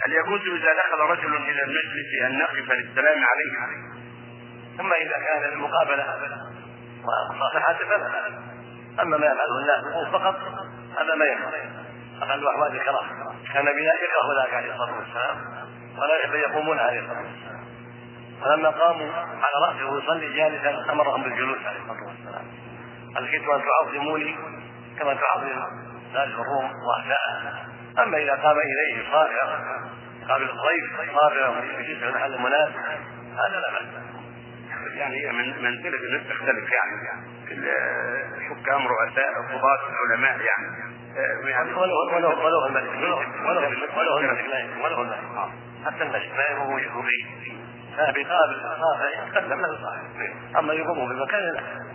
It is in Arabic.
هل يجوز إذا دخل رجل إلى المجلس أن نقف للسلام عليه؟ ثم إذا كان المقابلة ومصافحة فلا. أما ما يفعله الناس فقط هذا ما يفعل، أقل أحوال الكراهة. كان بنا يكره ذلك عليه الصلاة والسلام ولا يقومون عليه الصلاة والسلام، فلما قاموا على رأسه يصلي جالسا أمرهم بالجلوس عليه الصلاة والسلام. قال كنت أن تعظموني كما تعظم ناس الروم وأعداءها. أما إذا قام إليه صافرا قابل الضيف صافرا يجلس على محل مناسب هذا لا بأس. يعني منزلة الناس تختلف يعني في الحكام رؤساء قضاة العلماء يعني ولو الملك حتى الملك لا يقوم يقوم به بقابل صافر يتقدم له صاحب. أما يقوم بمكان لا.